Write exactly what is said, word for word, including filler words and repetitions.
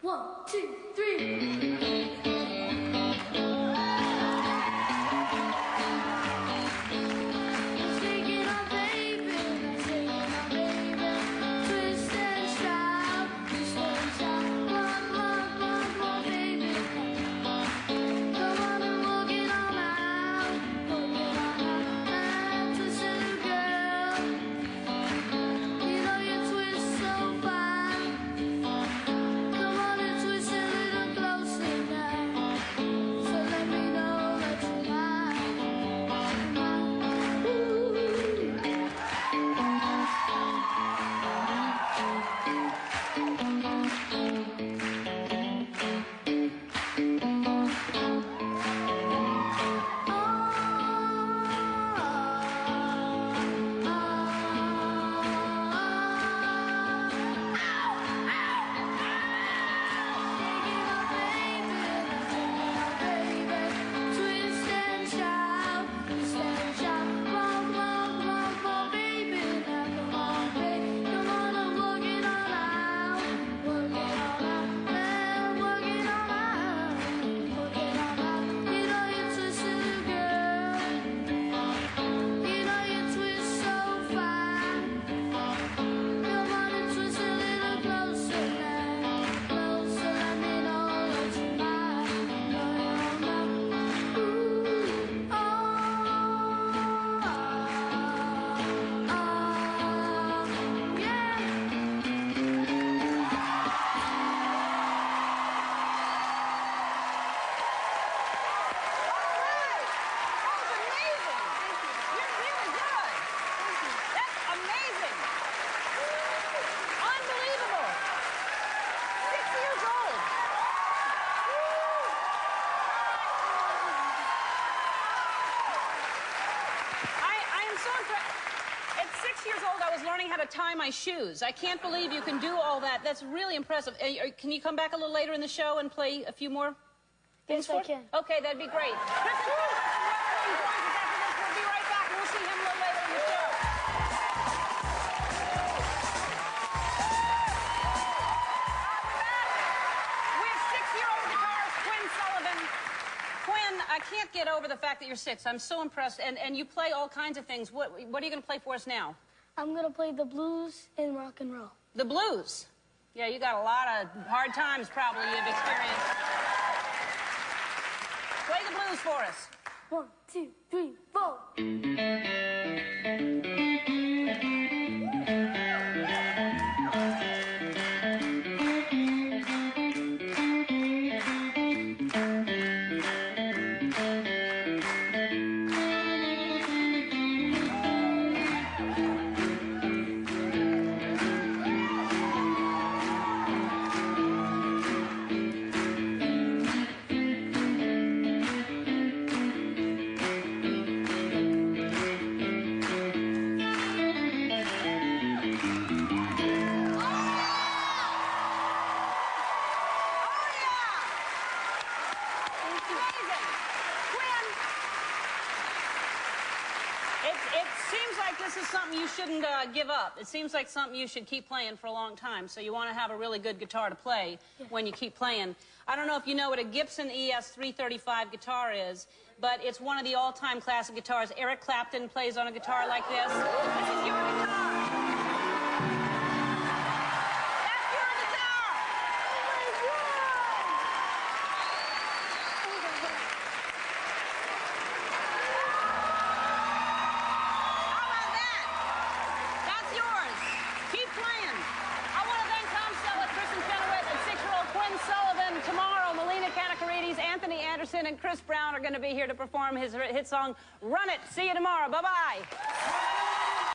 One, two, three. Learning how to tie my shoes. I can't believe you can do all that. That's really impressive. Uh, Can you come back a little later in the show and play a few more things? Yes, I can. Okay, that'd be great. Kristen, we'll be right back, and we'll see him a little later in the show. We have six-year-old guitarist Quinn Sullivan. Quinn, I can't get over the fact that you're six. I'm so impressed, and, and you play all kinds of things. What, what are you going to play for us now? I'm going to play the blues and rock and roll. The blues? Yeah, you got a lot of hard times probably you've experienced. Play the blues for us. One, two, three, four. This is something you shouldn't uh, give up. It seems like something you should keep playing for a long time. So you want to have a really good guitar to play yeah. when you keep playing. I don't know if you know what a Gibson E S three thirty-five guitar is, but it's one of the all-time classic guitars. Eric Clapton plays on a guitar like this. This is your guitar. And Chris Brown are going to be here to perform his hit song, Run It. See you tomorrow. Bye-bye.